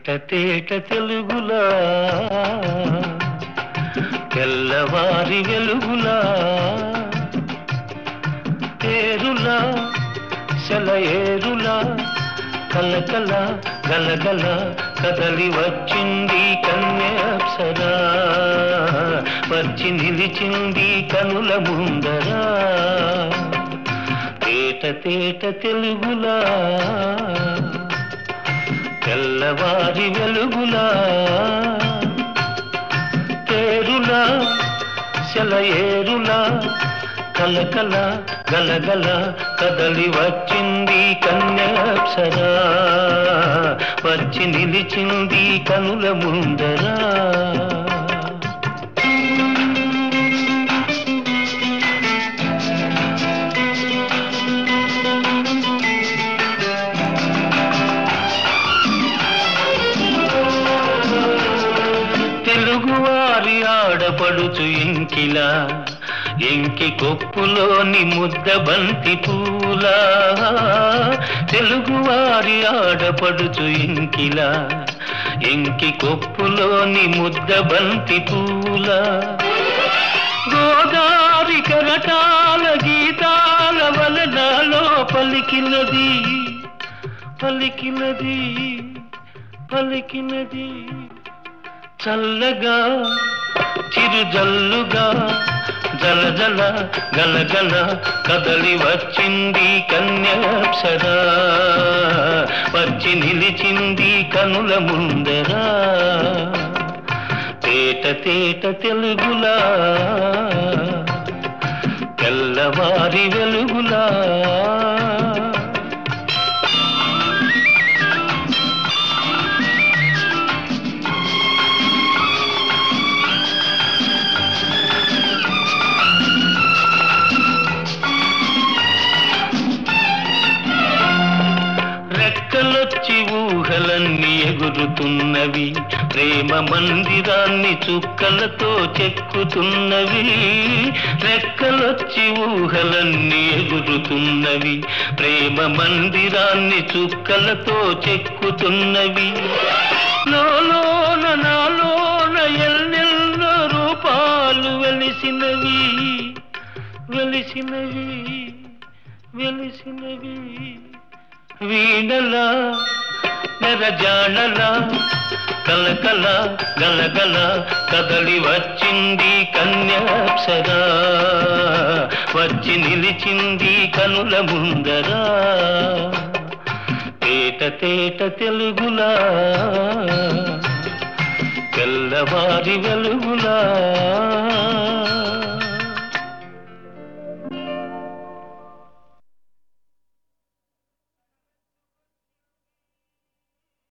తేట తెలుగులా తెల్లవారి వెలుగులా ఏరులా సెలయేరులా కలకల గలగల కదలి వచ్చింది కన్యాప్సరా వచ్చి నిలిచింది కనుల ముందరా తేట తేట తెలుగులా తెల్లవారి వెలుగులా తేరులా సెలయేరులా కలకల గలగల కదలి వచ్చింది కన్యాప్సరా వచ్చి నిలిచింది కనుల ముందరా తెలుగువారి ఆడపడుచు ఇంకిలా ఎంకి కొప్పులోని ముద్ద బంతి పూలా తెలుగువారి ఆడపడుచు ఇంకిలా ఎంకి కొప్పులోని ముద్ద బంతి పూలా గోదారి కరటాల గీతాల వలనాలో పలికినది పలికినది పలికినది చల్లగా చిరుజల్లుగా జలజల గలగల కదలి వచ్చింది కన్యాప్సరా వచ్చి నిలిచింది కనుల ముందరా తేట తేట తెలుగులా తెల్లవారి వెలుగులా రెక్కలొచ్చి ఊహలన్నీ ఎగురుతున్నవి ప్రేమ మందిరాన్ని చుక్కలతో చెక్కుతున్నవి రెక్కలొచ్చి ఊహలన్నీ ఎగురుతున్నవి ప్రేమ మందిరాన్ని చుక్కలతో చెక్కుతున్నవి లోలోన నాలోన ఎన్నెన్నో రూపాలు వెలిసినవి వెలిసినవి వెలిసినవి వీణలా నెరజాణలా కలకల గలగల కదలి వచ్చింది కన్యాప్సరా వచ్చి నిలిచింది కనుల ముందరా తేట తేట తెలుగులా తెల్లవారి వెలుగులా